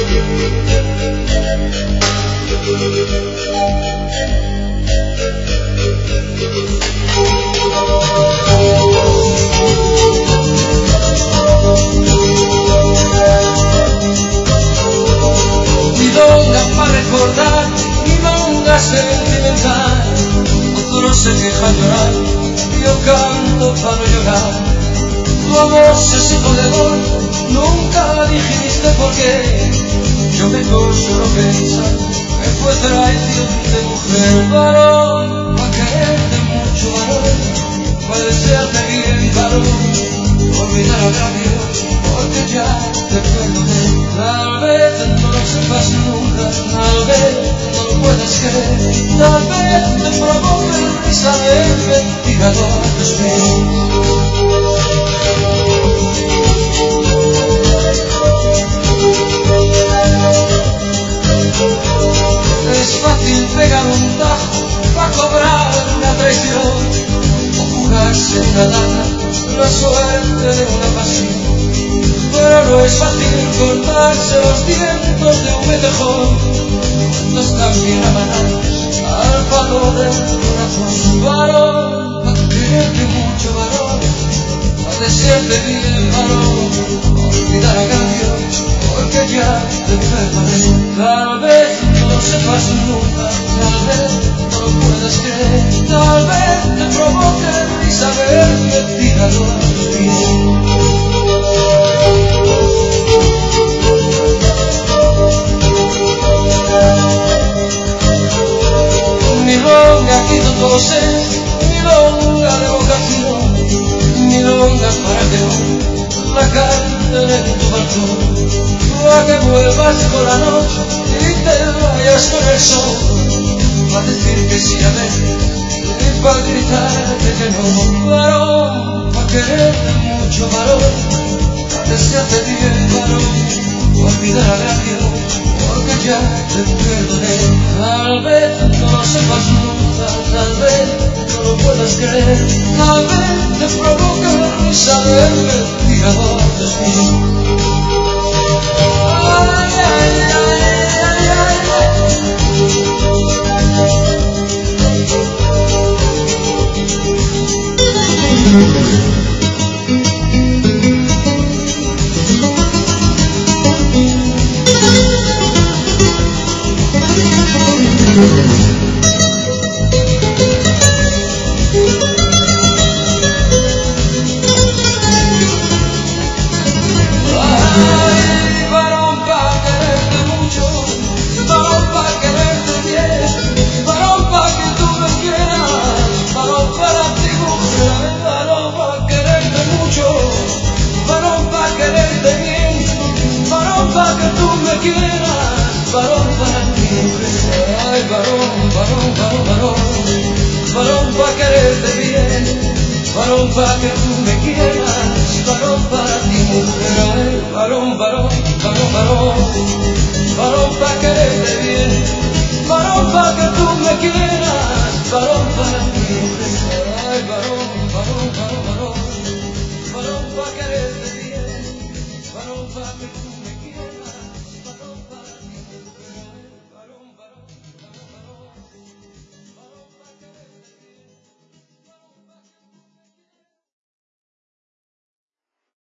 Milonga para recordar, milonga sentimental. Otros se quejan llorar, yo canto para no llorar. Tu amor se supo de gol, nunca dijiste por qué. Yo me consuelo pensar que fue traición de mujer. Varón, pa' quererte mucho, varón, pa' desearte bien, varón, olvidar agravios, porque ya te perdoné. Tal vez no lo sepas nunca, tal vez no lo puedas creer, tal vez te provoque risa verme tirado a tus pies. Es fácil pegar un tajo para cobrar una traición o jugarse una daga la suerte de una pasión. Pero no es fácil cortarse los dientes de un metejón cuando están bien amanados al palo del corazón. Varón, pa' quererte mucho, varón, pa' desearte bien, varón, olvidar agravios, porque ya te perdoné. Tal vez no lo sepas nunca, tal vez no lo puedas creer, tal vez te provoque risa verme tirado a tus pies. Milonga quito tose, milonga de vocación, milonga para que hoy la canten en tu balcón, para que vuelvas con la noche y te vayas con el sol, para decir que sí a ver y para gritarte que no. Varón, pa' quererte mucho, varón, pa' desearte bien, varón, olvidar agravios, porque ya te perdoné. Tal vez no lo sepas nunca, tal vez no lo puedas creer, tal vez te provoque risa verme tirado a tus pies. Ay, ay, ay, ay, ay, varón pa' que tú me quieras, varón para ti mujer, varón, varón, varón, varón, varón pa' quererte bien, varón pa' que tú me quieras.